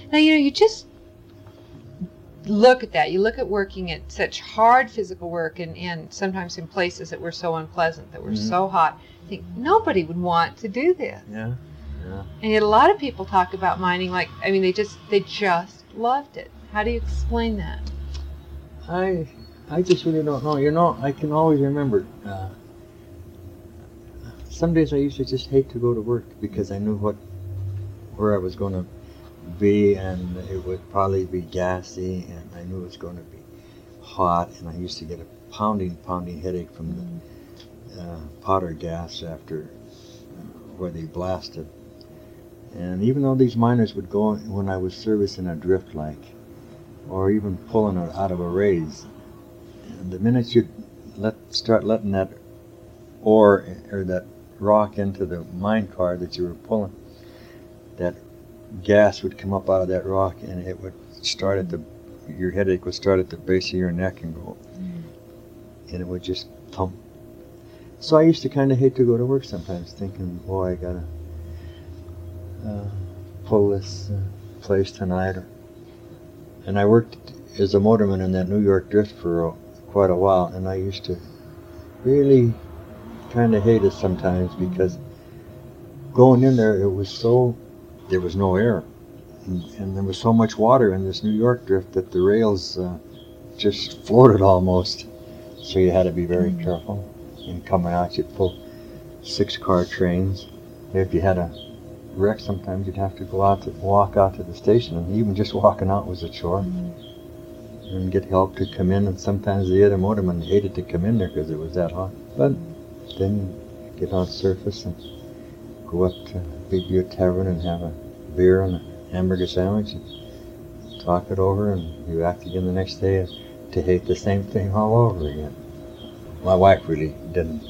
Now, you just look at that. You look at working at such hard physical work and sometimes in places that were so unpleasant, that were so hot. I think nobody would want to do this. Yeah, yeah. And yet a lot of people talk about mining like, they just loved it. How do you explain that? I just really don't know. I can always remember. Some days I used to just hate to go to work because I knew where I was going to be, and it would probably be gassy, and I knew it was going to be hot, and I used to get a pounding headache from the powder gas after where they blasted. And even though these miners would go when I was servicing a drift like, or even pulling it out of a raise, and the minute you start letting that ore or that rock into the mine car that you were pulling, that gas would come up out of that rock, and it would start at your headache would start at the base of your neck and go, and it would just thump. So I used to kind of hate to go to work sometimes, thinking, boy, I gotta pull this place tonight. And I worked as a motorman in that New York drift for quite a while, and I used to really kind of hate it sometimes because going in there, there was no air, and there was so much water in this New York drift that the rails just floated almost. So you had to be very careful. And coming out, you'd pull 6-car trains. If you had a wreck, sometimes you'd have to walk out to the station, and even just walking out was a chore. And get help to come in, and sometimes the other motormen hated to come in there because it was that hot. But then you get on the surface and go up to Big Butte Tavern and have a beer and a hamburger sandwich and talk it over, and be back again the next day to hate the same thing all over again. My wife really didn't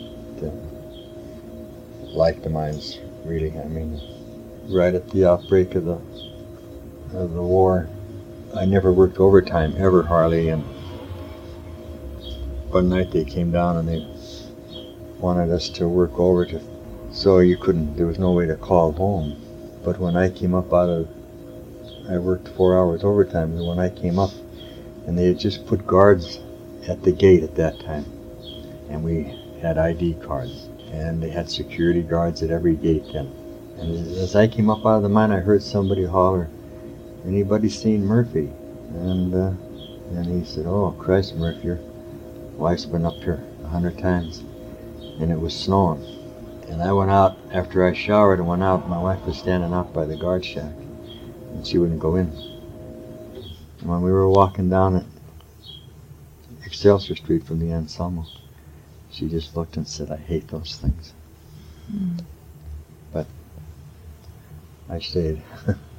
like the mines, really. Right at the outbreak of the war, I never worked overtime ever, hardly, and one night they came down and they wanted us to work over so there was no way to call home. But when I came up I worked 4 hours overtime, and when I came up, and they had just put guards at the gate at that time, and we had ID cards, and they had security guards at every gate then. And as I came up out of the mine, I heard somebody holler, "Anybody seen Murphy?" And he said, "Oh, Christ, Murphy, your wife's been up here 100 times." And it was snowing. And I went out, after I showered and went out, my wife was standing out by the guard shack, and she wouldn't go in. And when we were walking down at Excelsior Street from the Anselmo, she just looked and said, "I hate those things." But I stayed.